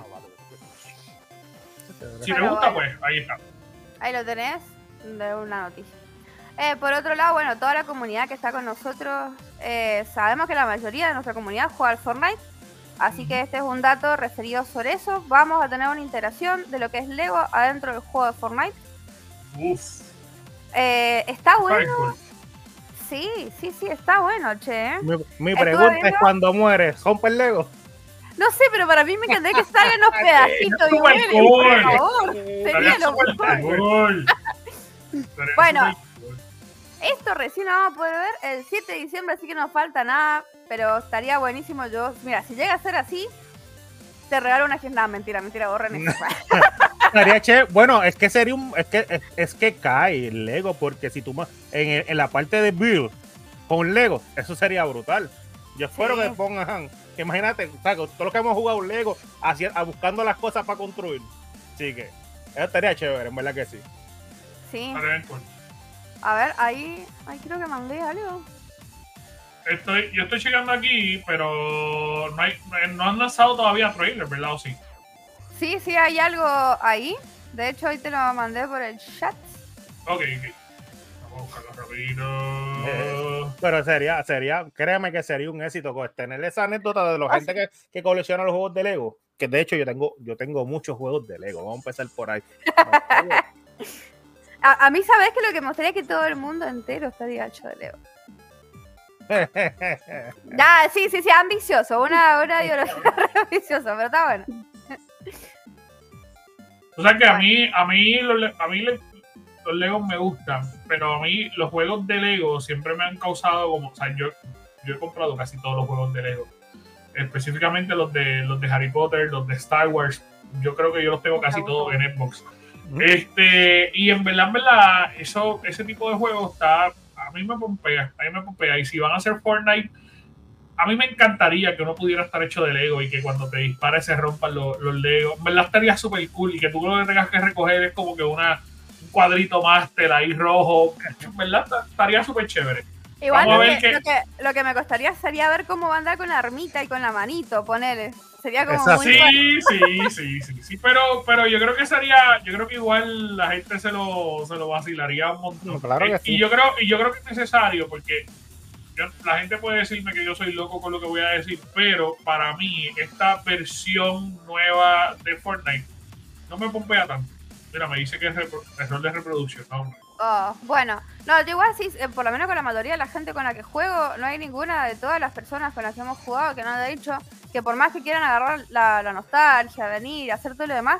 Si les gusta, pues ahí está. Ahí lo tenés, de una noticia. Por otro lado, bueno, toda la comunidad que está con nosotros, sabemos que la mayoría de nuestra comunidad juega al Fortnite. Así que este es un dato referido sobre eso. Vamos a tener una integración de lo que es Lego adentro del juego de Fortnite. Uf. Está bueno. Sí, está bueno, che. Mi pregunta es, cuando mueres, ¿rompe el Lego? No sé, pero para mí me encantaría que salgan los pedacitos y vuelen, por favor. Sería lo mejor. Bueno, esto recién lo vamos a poder ver el 7 de diciembre, así que no falta nada, pero estaría buenísimo. Mira, si llega a ser así, te regalo una skin. No, mentira, borren eso. Estaría chévere. Bueno, es que sería es que cae el Lego, porque si tú en la parte de build con Lego, eso sería brutal. Yo espero que pongan, imagínate, o sea, todos los que hemos jugado Lego buscando las cosas para construir. Así que eso estaría chévere, en verdad que sí. Sí. A ver, ahí creo que mandé algo. Yo estoy checando aquí, pero no han lanzado todavía trailer, ¿verdad? ¿O sí? Sí, hay algo ahí. De hecho, hoy te lo mandé por el chat. Ok. Vamos a buscarlo rapidito. Pero créeme que sería un éxito tener esa anécdota de la gente que colecciona los juegos de Lego. Que de hecho yo tengo muchos juegos de Lego. Vamos a empezar por ahí. A mí, ¿sabes que lo que me gustaría es que todo el mundo entero estaría hecho de Lego? Sí, ambicioso. Una ideología ambiciosa, pero está bueno. O sea que a mí los Legos me gustan, pero a mí los juegos de Lego siempre me han causado como, o sea, yo he comprado casi todos los juegos de Lego, específicamente los de Harry Potter, los de Star Wars. Yo creo que yo los tengo casi todos en Xbox. Y en verdad, ese tipo de juegos a mí me pompea. Y si van a hacer Fortnite, a mí me encantaría que uno pudiera estar hecho de Lego y que cuando te dispare se rompan los Legos. En verdad estaría súper cool y que tú lo que tengas que recoger es como que un cuadrito máster ahí rojo. En verdad estaría súper chévere. Igual lo que me costaría sería ver cómo va a andar con la armita y con la manito, ponele. Sería como muy sí, pero yo creo que igual la gente se lo vacilaría un montón. No, claro que sí. Y yo creo que es necesario porque la gente puede decirme que yo soy loco con lo que voy a decir, pero para mí esta versión nueva de Fortnite no me pompea tanto. Mira, me dice que es error de reproducción, ¿no? Bueno, no, yo igual sí, por lo menos con la mayoría de la gente con la que juego, no hay ninguna de todas las personas con las que hemos jugado que no haya dicho que por más que quieran agarrar la nostalgia, venir, hacer todo lo demás,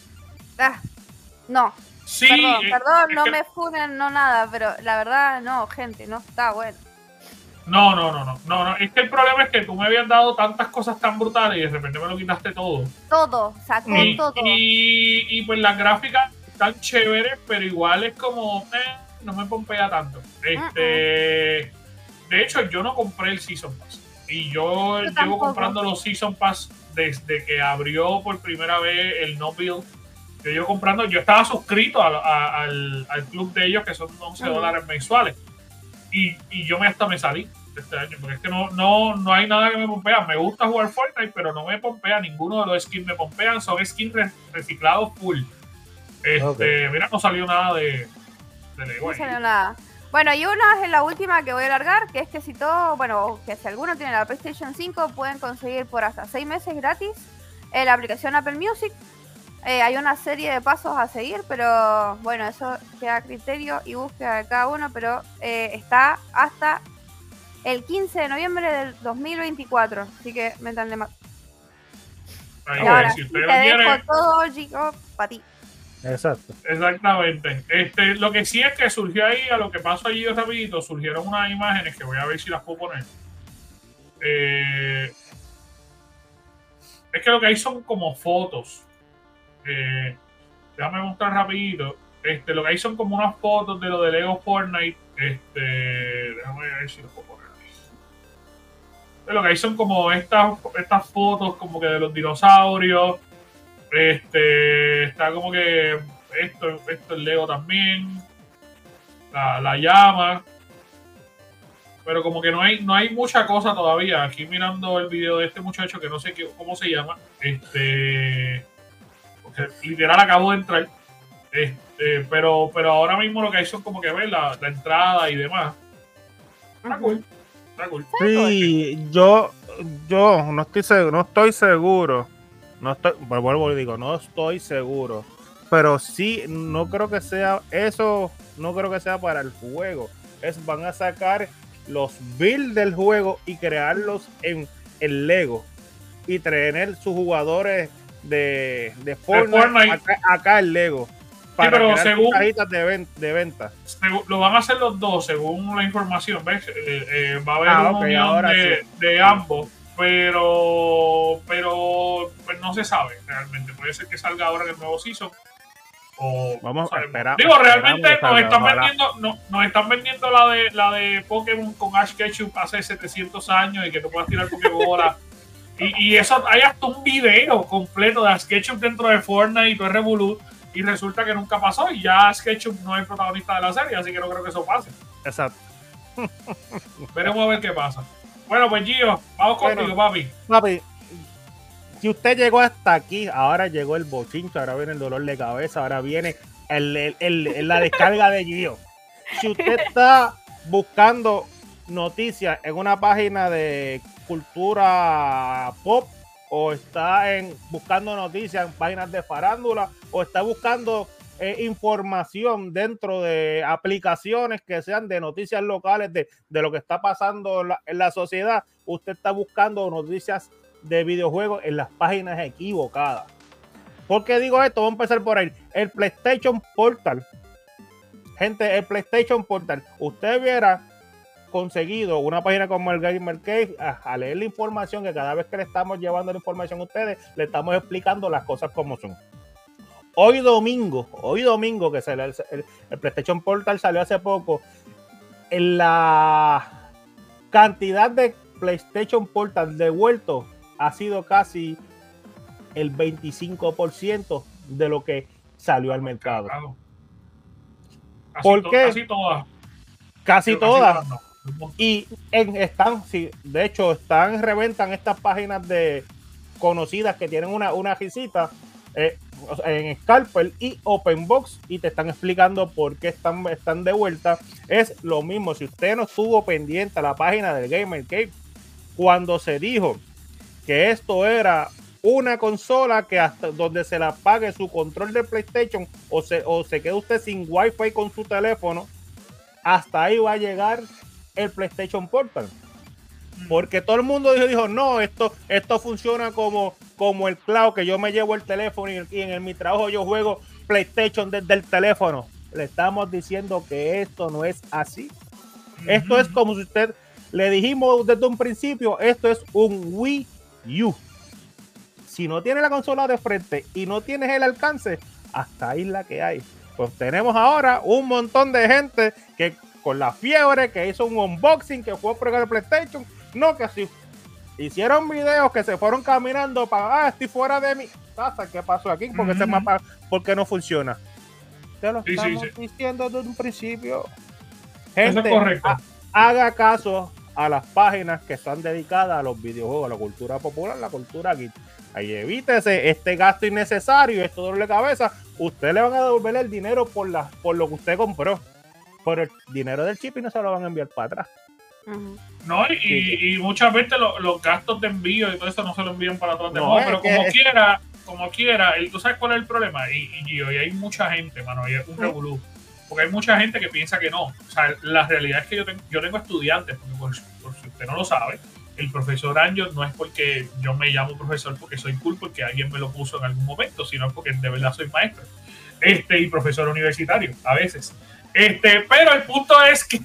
no. Sí, perdón, no me funen, no nada, pero la verdad, no, gente, no está bueno. No, es que el problema es que tú me habías dado tantas cosas tan brutales y de repente me lo quitaste todo. Sacó todo. Y pues las gráficas están chéveres, pero igual es como, no me pompea tanto. De hecho, yo no compré el Season Pass. Y yo llevo comprando los Season Pass desde que abrió por primera vez el No Build. Yo estaba suscrito al club de ellos, que son $11 mensuales. Y yo hasta me salí este año, porque es que no hay nada que me pompea. Me gusta jugar Fortnite, pero no me pompea. Ninguno de los skins me pompean. Son skins reciclados full. Mira, no salió nada de Lego. No salió nada. Bueno, y una es la última que voy a largar, que es que si alguno tiene la PlayStation 5, pueden conseguir por hasta 6 meses gratis la aplicación Apple Music. Hay una serie de pasos a seguir, pero bueno, eso queda a criterio y búsqueda de cada uno, pero está hasta el 15 de noviembre del 2024, así que métanle más. Y ahora si te dejo todo, chicos, para ti. Exacto. Exactamente. Lo que sí es que surgió ahí, a lo que pasó allí rapidito, surgieron unas imágenes que voy a ver si las puedo poner. Es que lo que hay son como fotos. Déjame mostrar rapidito. Lo que hay son como unas fotos de lo de Lego Fortnite. Déjame ver si lo puedo poner ahí. Lo que hay son como estas fotos como que de los dinosaurios. Está como que esto es Lego también. La llama. Pero como que no hay mucha cosa todavía. Aquí mirando el video de este muchacho que no sé cómo se llama. Porque literal acabo de entrar. Pero ahora mismo lo que hay son como que ver la entrada y demás. Está cool. Sí, yo yo no estoy seguro. Vuelvo y digo, no estoy seguro. Pero sí, no creo que sea eso, no creo que sea para el juego. Van a sacar los builds del juego y crearlos en el Lego. Y tener sus jugadores de Fortnite acá en Lego. Para pero según cajitas de venta. Lo van a hacer los dos, según la información, ¿ves? Va a haber una unión de ambos, pero pues no se sabe realmente. Puede ser que salga ahora en el nuevo season. Vamos a esperar. Digo, realmente nos están vendiendo la de Pokémon con Ash Ketchum hace 700 años y que tú puedas tirar Pokébola. y eso, hay hasta un video completo de Ash Ketchum dentro de Fortnite y todo el revolú. Y resulta que nunca pasó y ya Ketchum no es el protagonista de la serie, así que no creo que eso pase. Exacto. Veremos a ver qué pasa. Bueno, pues Gio, vamos contigo, papi. Papi, si usted llegó hasta aquí, ahora llegó el bochincho, ahora viene el dolor de cabeza, ahora viene la descarga de Gio. Si usted está buscando noticias en una página de cultura pop, o está buscando noticias en páginas de farándula, o está buscando información dentro de aplicaciones que sean de noticias locales de lo que está pasando en la sociedad, usted está buscando noticias de videojuegos en las páginas equivocadas. ¿Por qué digo esto? Vamos a empezar por ahí. El PlayStation Portal. Gente, el PlayStation Portal. Usted hubiera conseguido una página como el Gamer Cave a leer la información, que cada vez que le estamos llevando la información a ustedes, le estamos explicando las cosas como son. Hoy domingo que salió el PlayStation Portal, salió hace poco, en la cantidad de PlayStation Portal devuelto ha sido casi el 25% de lo que salió al mercado. ¿Por qué? Casi todas. Y de hecho, están en reventa en estas páginas conocidas que tienen una risita en Scalper y Openbox, y te están explicando por qué están de vuelta. Es lo mismo. Si usted no estuvo pendiente a la página del Gamer Cave cuando se dijo que esto era una consola que hasta donde se la pague su control de PlayStation o se quede usted sin Wi-Fi con su teléfono, hasta ahí va a llegar el PlayStation Portal. Porque todo el mundo dijo no, esto funciona como el cloud, que yo me llevo el teléfono y en mi trabajo yo juego PlayStation desde el teléfono. Le estamos diciendo que esto no es así. Esto es como si usted le dijimos desde un principio, esto es un Wii U. Si no tiene la consola de frente y no tienes el alcance, hasta ahí la que hay. Pues tenemos ahora un montón de gente que con la fiebre, que hizo un unboxing, que fue a probar el PlayStation, no, que si hicieron videos que se fueron caminando para, estoy fuera de mi casa, ¿qué pasó aquí? Porque ese mapa, ¿por qué no funciona? Te lo estamos diciendo desde un principio. Gente, eso es correcto. Haga caso a las páginas que están dedicadas a los videojuegos, a la cultura popular, la cultura geek. Ahí evítese este gasto innecesario, esto dolor de cabeza. Usted le van a devolver el dinero por lo que usted compró, por el dinero del chip, y no se lo van a enviar para atrás. No, y muchas veces los gastos de envío y todo eso no se lo envían para atrás de nuevo, pero como quiera, ¿tú sabes cuál es el problema? Y hay mucha gente, mano, y es un revolú, porque hay mucha gente que piensa que no. O sea, la realidad es que yo tengo estudiantes, porque por si usted no lo sabe, el profesor Angel no es porque yo me llamo profesor porque soy cool, porque alguien me lo puso en algún momento, sino porque de verdad soy maestro y profesor universitario a veces. Pero el punto es que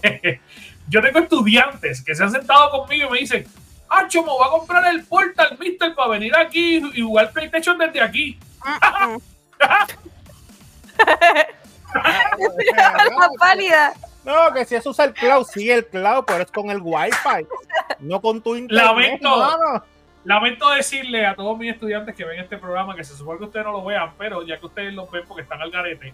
yo tengo estudiantes que se han sentado conmigo y me dicen, Archo, me voy a comprar el Portal, mister, para venir aquí y jugar PlayStation desde aquí. Pálida. No, que si eso usa el cloud, sí, el cloud, pero es con el Wi-Fi, no con tu internet. Lamento decirle a todos mis estudiantes que ven este programa, que se supone que ustedes no lo vean, pero ya que ustedes lo ven porque están al garete,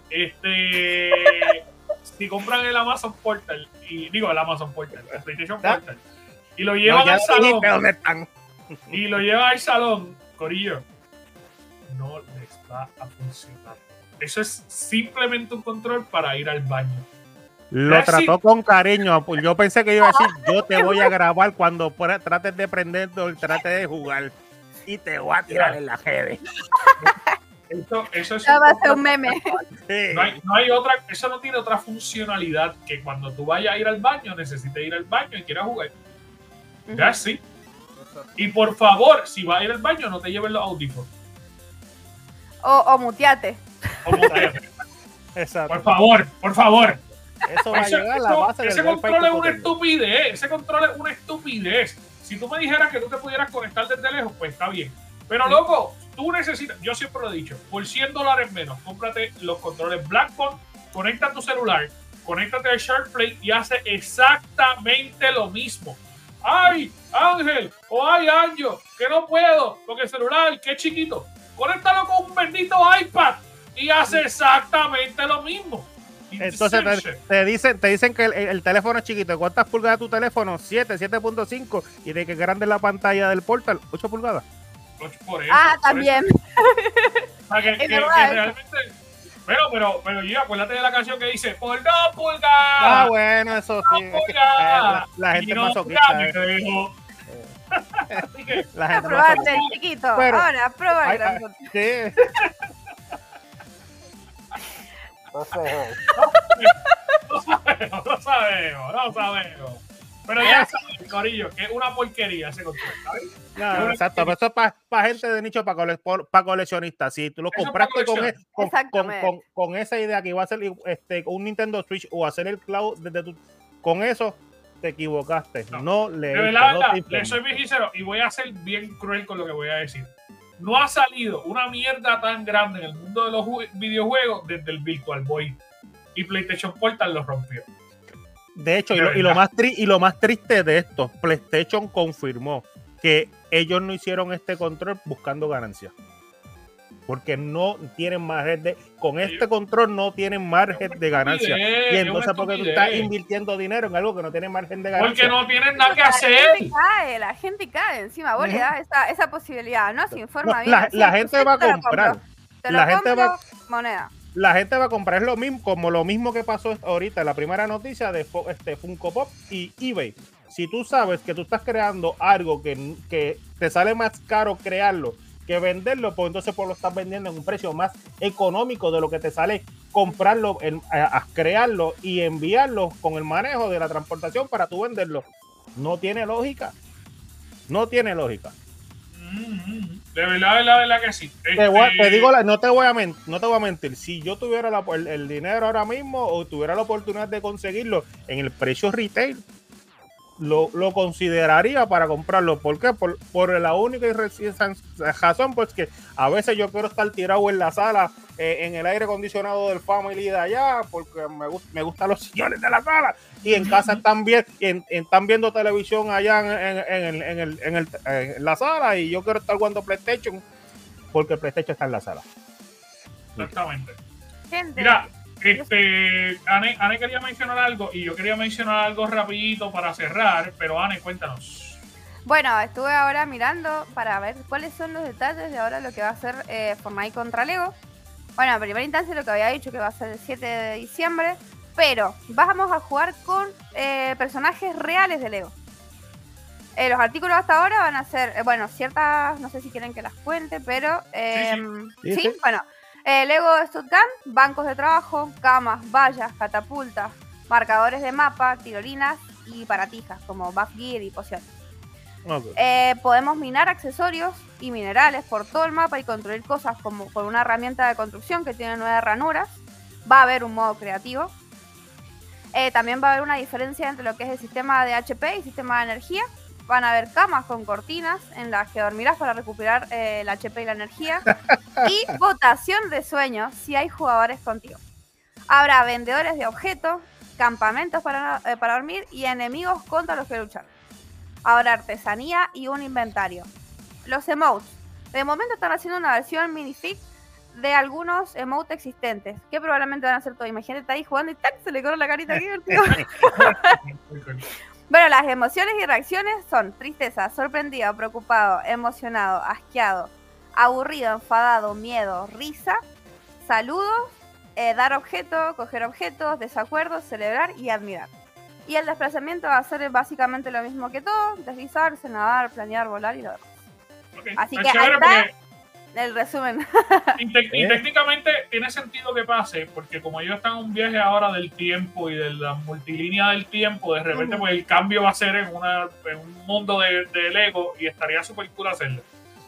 si compran el Amazon Portal, el PlayStation Portal, y lo llevan al salón, y lo llevan al salón, corillo, no les va a funcionar. Eso es simplemente un control para ir al baño. Lo trató con cariño. Yo pensé que iba a decir, yo te voy a grabar cuando trates de prenderlo y trates de jugar. Y te voy a tirar en la jeve. Eso es va a ser un meme. Sí. No hay otra, eso no tiene otra funcionalidad que cuando tú vayas a ir al baño, necesites ir al baño y quieras jugar. Ya sí. Y por favor, si vas a ir al baño, no te lleves los audífonos. O muteate. Exacto. Por favor. Eso va a llegar a la base del ese control es una estupidez. Ese control es una estupidez. Si tú me dijeras que tú te pudieras conectar desde lejos, pues está bien. Pero loco, tú necesitas, yo siempre lo he dicho, por $100 menos, cómprate los controles Blackphone, conecta tu celular, conéctate al SharePlay y hace exactamente lo mismo. ¡Ay, Ángel! O ¡ay, Anjo! Que no puedo, porque el celular, que es chiquito. Conéctalo con un bendito iPad y hace exactamente lo mismo. Entonces te dicen que el teléfono es chiquito. ¿Cuántas pulgadas es tu teléfono? 7.5. ¿Y de qué grande es la pantalla del Portal? 8 pulgadas. Por eso, también. O sea, que realmente... Pero yo acuérdate de la canción que dice por 2 pulgadas. Bueno, eso sí. La gente es masoquista. La gente probaste el chiquito. Pero, ahora prueba el grandote. Sí. No sabemos. Pero ya sabes, corillo, que es una porquería ese control, ¿sabes? No, exacto, pero eso es para gente de nicho, para coleccionistas. Si tú lo compraste con esa idea que iba a ser un Nintendo Switch o hacer el cloud con eso, te equivocaste. No le de verdad, le soy bien sincero y voy a ser bien cruel con lo que voy a decir. No ha salido una mierda tan grande en el mundo de los videojuegos desde el Virtual Boy. Y PlayStation Portal lo rompió. De hecho, y lo más triste de esto, PlayStation confirmó que ellos no hicieron este control buscando ganancias. Porque no tienen margen con este control no tienen margen de ganancia. Y entonces, porque tú estás invirtiendo dinero en algo que no tiene margen de ganancia. Porque no tienen nada que hacer. La gente cae encima. Vos le das esa posibilidad, ¿no? Se informa bien. La gente va a comprar. Moneda. La gente va a comprar lo mismo, como lo mismo que pasó ahorita, la primera noticia de Funko Pop y eBay. Si tú sabes que tú estás creando algo que te sale más caro crearlo que venderlo, pues entonces lo estás vendiendo en un precio más económico de lo que te sale comprarlo, a crearlo y enviarlo con el manejo de la transportación para tú venderlo. No tiene lógica. No tiene lógica. De verdad que sí. Te digo, no te voy a mentir. Si yo tuviera el dinero ahora mismo o tuviera la oportunidad de conseguirlo en el precio retail, lo consideraría para comprarlo. ¿Por qué? Por la única razón, pues que a veces yo quiero estar tirado en la sala, en el aire acondicionado del family de allá, porque me gustan los sillones de la sala, y en casa están viendo televisión allá en la sala, y yo quiero estar jugando PlayStation, porque el PlayStation está en la sala. Exactamente. Mira, Ane quería mencionar algo y yo quería mencionar algo rapidito para cerrar, pero Ane, cuéntanos. Bueno, estuve ahora mirando para ver cuáles son los detalles de ahora lo que va a hacer Fortnite contra Lego. Bueno, en primera instancia lo que había dicho que va a ser el 7 de diciembre, pero vamos a jugar con personajes reales de Lego. Los artículos hasta ahora van a ser, ciertas, no sé si quieren que las cuente, pero sí. Bueno. Lego Stuttgart, bancos de trabajo, camas, vallas, catapultas, marcadores de mapa, tirolinas y baratijas como buff gear y pociones. Okay. Podemos minar accesorios y minerales por todo el mapa y construir cosas como con una herramienta de construcción que tiene 9 ranuras. Va a haber un modo creativo. También va a haber una diferencia entre lo que es el sistema de HP y sistema de energía. Van a haber camas con cortinas en las que dormirás para recuperar el HP y la energía. Y votación de sueños si hay jugadores contigo. Habrá vendedores de objetos, campamentos para dormir y enemigos contra los que luchar. Habrá artesanía y un inventario. Los emotes. De momento están haciendo una versión minifig de algunos emotes existentes, que probablemente van a ser todo. Imagínate, está ahí jugando y ¡tac! Se le corre la carita aquí. Bueno, las emociones y reacciones son tristeza, sorprendido, preocupado, emocionado, asqueado, aburrido, enfadado, miedo, risa, saludos dar objetos, coger objetos, desacuerdos, celebrar y admirar. Y el desplazamiento va a ser básicamente lo mismo que todo, deslizarse, nadar, planear, volar y lo demás. Okay. Así que ahí está el resumen. Y técnicamente tiene sentido que pase, porque como ellos están en un viaje ahora del tiempo y de la multilínea del tiempo, de repente pues el cambio va a ser en un mundo de Lego y estaría súper cool hacerlo.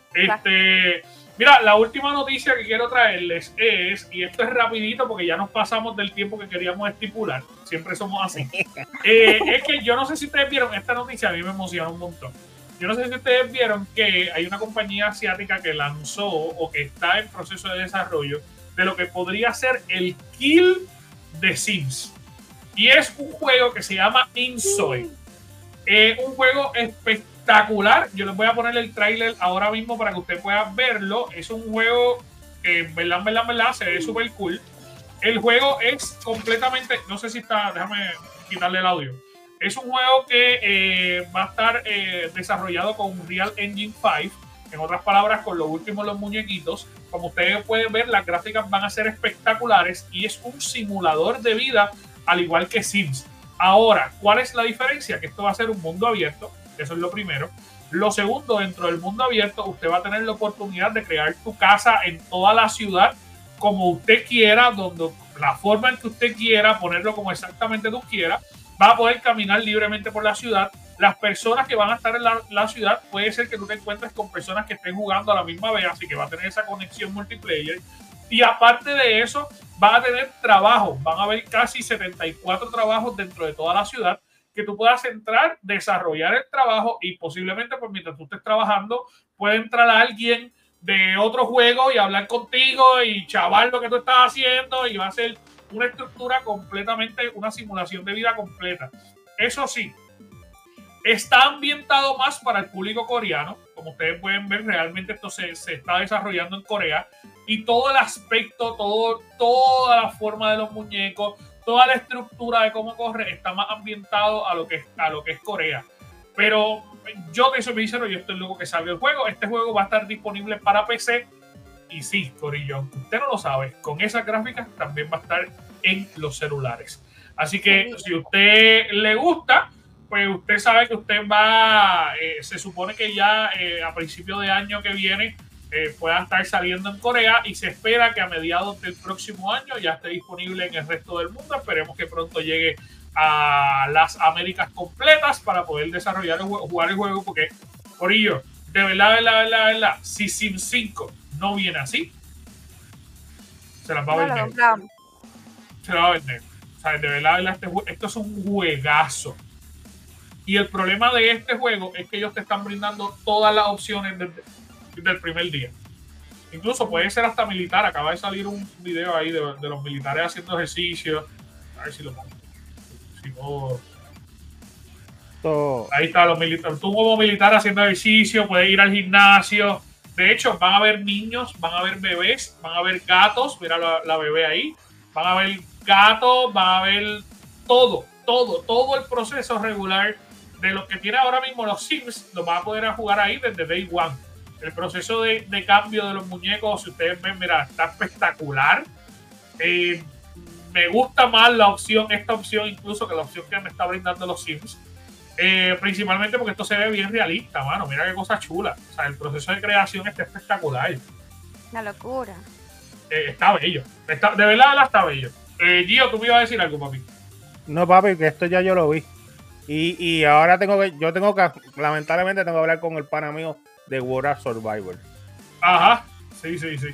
Mira, la última noticia que quiero traerles es, y esto es rapidito porque ya nos pasamos del tiempo que queríamos estipular, siempre somos así, es que yo no sé si ustedes vieron esta noticia, a mí me emociona un montón. Yo no sé si ustedes vieron que hay una compañía asiática que lanzó o que está en proceso de desarrollo de lo que podría ser el Kill de Sims. Y es un juego que se llama Insoy. Un juego espectacular. Yo les voy a poner el tráiler ahora mismo para que ustedes puedan verlo. Es un juego que en verdad se ve súper cool. El juego es completamente... No sé si está... Déjame quitarle el audio. Es un juego que va a estar desarrollado con Unreal Engine 5, en otras palabras, con los últimos los muñequitos. Como ustedes pueden ver, las gráficas van a ser espectaculares y es un simulador de vida, al igual que Sims. Ahora, ¿cuál es la diferencia? Que esto va a ser un mundo abierto, eso es lo primero. Lo segundo, dentro del mundo abierto, usted va a tener la oportunidad de crear tu casa en toda la ciudad como usted quiera, donde la forma en que usted quiera, ponerlo como exactamente tú quieras. Va a poder caminar libremente por la ciudad. Las personas que van a estar en la ciudad, puede ser que tú te encuentres con personas que estén jugando a la misma vez, así que va a tener esa conexión multiplayer. Y aparte de eso, va a tener trabajo. Van a haber casi 74 trabajos dentro de toda la ciudad que tú puedas entrar, desarrollar el trabajo y posiblemente, pues mientras tú estés trabajando, puede entrar alguien de otro juego y hablar contigo y chaval lo que tú estás haciendo y va a ser una estructura completamente, una simulación de vida completa. Eso sí, está ambientado más para el público coreano. Como ustedes pueden ver, realmente esto se está desarrollando en Corea y todo el aspecto, toda la forma de los muñecos, toda la estructura de cómo corre está más ambientado a lo que es Corea. Pero yo te soy sincero, yo estoy loco que salga el juego. Este juego va a estar disponible para PC. Y sí, corillo, aunque usted no lo sabe, con esas gráficas también va a estar en los celulares. Así que si a usted le gusta, pues usted sabe que usted va, se supone que ya a principios de año que viene pueda estar saliendo en Corea y se espera que a mediados del próximo año ya esté disponible en el resto del mundo. Esperemos que pronto llegue a las Américas completas para poder desarrollar jugar el juego, porque, corillo, de verdad, si Sims 5 no viene así, se las va a vender. Se la va a vender. O sea, de verdad, esto es un juegazo. Y el problema de este juego es que ellos te están brindando todas las opciones desde el primer día. Incluso puede ser hasta militar. Acaba de salir un video ahí de los militares haciendo ejercicio. A ver si lo pongo. Si no... Ahí está, los militares. Tú como militar haciendo ejercicio, puedes ir al gimnasio. De hecho, van a haber niños, van a haber bebés, van a haber gatos. Mira la bebé ahí. Van a haber gatos, van a haber todo el proceso regular de lo que tiene ahora mismo los Sims. Lo van a poder jugar ahí desde Day One. El proceso de cambio de los muñecos, si ustedes ven, mira, está espectacular. Me gusta más esta opción incluso que la opción que me está brindando los Sims. Principalmente porque esto se ve bien realista, mano. Mira qué cosa chula. O sea, el proceso de creación está espectacular. Una locura. Está bello. De verdad está bello. Gio, tú me ibas a decir algo, papi. No, papi, que esto ya yo lo vi. Y ahora lamentablemente tengo que hablar con el pana mío de World Survivor. Ajá, sí.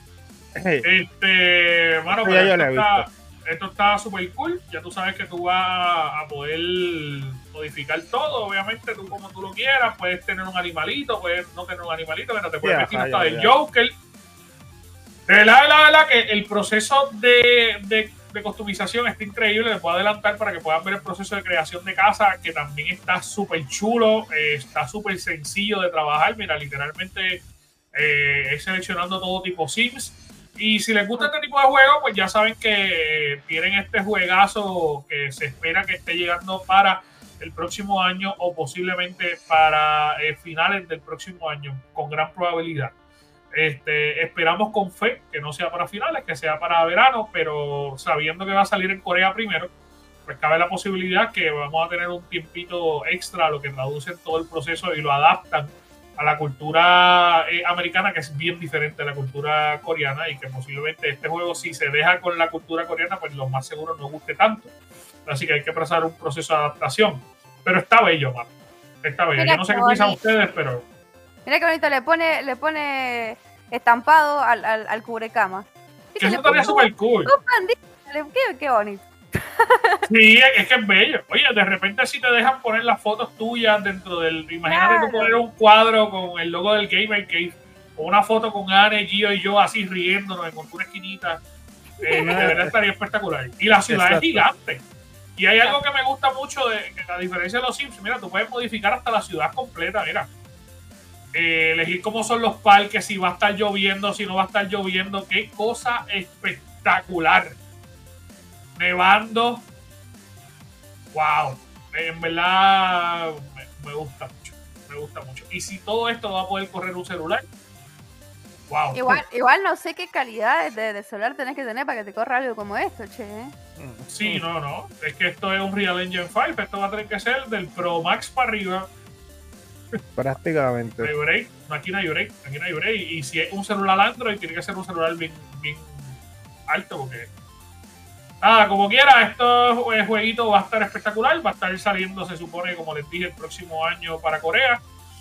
Mano, pero esto está súper cool. Ya tú sabes que tú vas a poder modificar todo. Obviamente, tú como tú lo quieras. Puedes tener un animalito, puedes no tener un animalito, pero te puedes meter hasta el Joker. De verdad que el proceso de customización está increíble. Les puedo adelantar para que puedan ver el proceso de creación de casa, que también está súper chulo, está súper sencillo de trabajar. Mira, literalmente es seleccionando todo tipo Sims. Y si les gusta este tipo de juegos, pues ya saben que tienen este juegazo que se espera que esté llegando para el próximo año o posiblemente para finales del próximo año, con gran probabilidad. Esperamos con fe que no sea para finales, que sea para verano, pero sabiendo que va a salir en Corea primero, pues cabe la posibilidad que vamos a tener un tiempito extra, lo que traducen todo el proceso y lo adaptan a la cultura americana, que es bien diferente a la cultura coreana, y que posiblemente este juego, si se deja con la cultura coreana, pues lo más seguro no guste tanto. Así que hay que pasar un proceso de adaptación. Pero está bello, man. Está bello. Mira, yo no sé qué piensan ustedes, pero... Mira qué bonito, le pone estampado al cubrecama. Que eso estaría súper cool. Qué bonito. Sí, es que es bello. Oye, de repente si te dejan poner las fotos tuyas dentro del... Imagínate tú poner un cuadro con el logo del Gamer Cave, o una foto con Anne, Gio y yo así riéndonos en una esquinita. De verdad estaría espectacular. Y la ciudad es gigante. Y hay algo que me gusta mucho, de la diferencia de los Sims. Mira, tú puedes modificar hasta la ciudad completa, mira. Elegir cómo son los parques, si va a estar lloviendo, si no va a estar lloviendo. Qué cosa espectacular. Nevando. Wow. En verdad me gusta mucho. Me gusta mucho. Y si todo esto va a poder correr un celular. Wow. Igual no sé qué calidad de celular tenés que tener para que te corra algo como esto, che. Sí, no. Es que esto es un Real Engine 5. Esto va a tener que ser del Pro Max para arriba. Prácticamente. Aquí no hay break. Y si es un celular Android, tiene que ser un celular bien alto, porque como quiera, este jueguito va a estar espectacular. Va a estar saliendo, se supone, como les dije, el próximo año para Corea.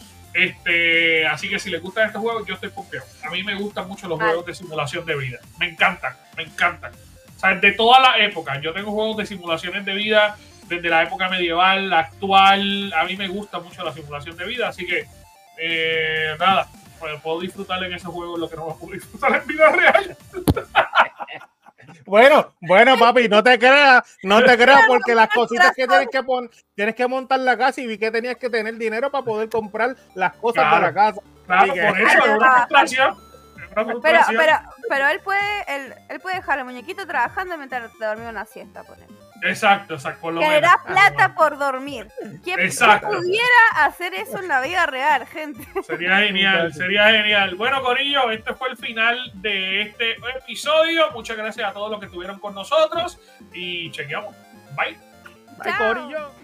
Así que si les gustan estos juegos, yo estoy confiado. A mí me gustan mucho los juegos de simulación de vida. Me encantan. O sea, de todas las épocas. Yo tengo juegos de simulaciones de vida desde la época medieval, la actual. A mí me gusta mucho la simulación de vida, así que nada, pues puedo disfrutar en esos juegos lo que no puedo disfrutar en vida real. Bueno, papi, no te creas porque las cositas que tienes que montar la casa, y vi que tenías que tener dinero para poder comprar las cosas de la casa. Claro, por eso es una frustración. Pero él puede dejar al muñequito trabajando mientras te dormía una siesta, por ejemplo. Exacto, por lo menos. Que da plata por dormir. ¿Quién pudiera hacer eso en la vida real, gente? Sería genial. Bueno, corillo, este fue el final de este episodio. Muchas gracias a todos los que estuvieron con nosotros y chequeamos. Bye. Bye, corillo.